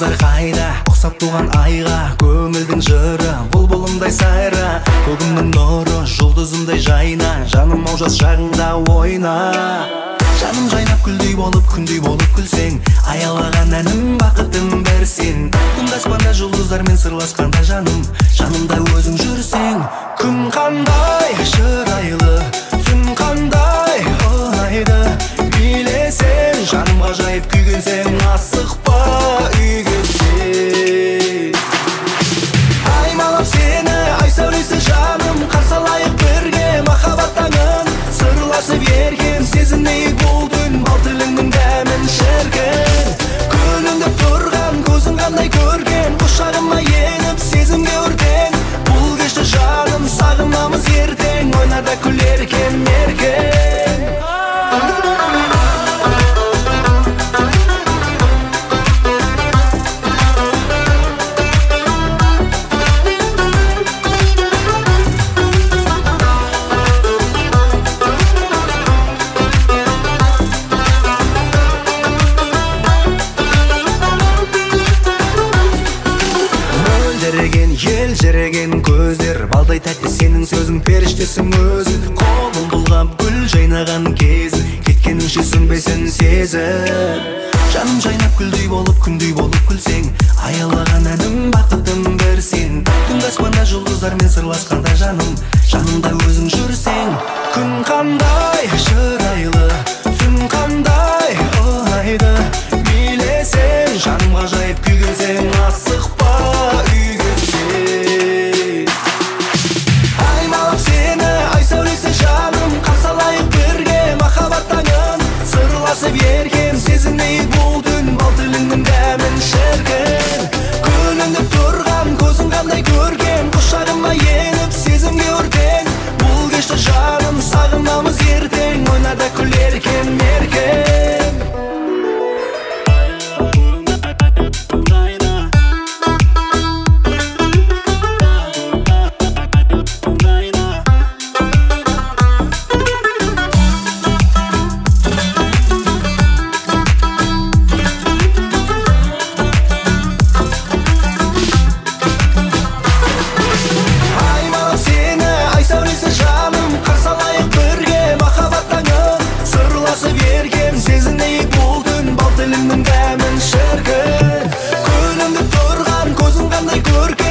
жұлдыздар қайда, ұқсап туған айға, көңілдің жыры бұлбұлымдай сайра, көгімнің нұры жұлдызымдай жайна, жаным ау жас шағыңда ойна. Жаным жайнап күлдей болып, күндей болып күлсең, аялаған әнім бақытым берсен. Күнді аспанда жұлдыздармен сырласқанда жаным, жанымда өзің жүрсең. Күн қандай шырайлы, түн қандай оңайды, билесең, жаным ғажайып күйгенсең, асықпа үйге сен. Аймалап сені, ай сәулесі жаным, қарсы алайық бірге махаббат таңын, сырласып еркем сезінейік бұл түн, бал тіліңнің дәмін шіркін. Күлімдеп тұрған көзің қандай көрген, құшағыма еніп сезімге өртен. Бұл кешті жаным сағынамыз ертең, ойнарда күлеркен еркен. Елжіреген көздер, балдай тәтті сенің сөзің, періштесің өзің. Қолым бұлғап гүл жайнаған кез, кеткеніңше сүнбесін сезім. Жаным жайнап күлдей болып, күндей болып күлсең, аялаған әнім бақытым берсен. Түнгі аспанда жұлдыздармен сырласқанда жаным, жанымда өзің жүрсең. Күн қандай шырайлы, түн қандай оңайды, билесең, жаным ғажайып күйгенсең, асықпа үйге сен. Аймалап сені, ай сәулесі жаным, қарсы алайық бірге махаббат таңын, сырласып еркем сезінейік бұл түн, бал тіліңнің дәмін шіркін. Күлімдеп тұрған көзің қандай көрген, құшағыма еніп сезімге өртен. Бұл кешті жаным сағынамыз ертең, ойнарда күлеркен еркен. Сезінейік бұл түн, бал тіліңнің дәмін шіркін. Күлімдеп тұрған көзің қандай көркен,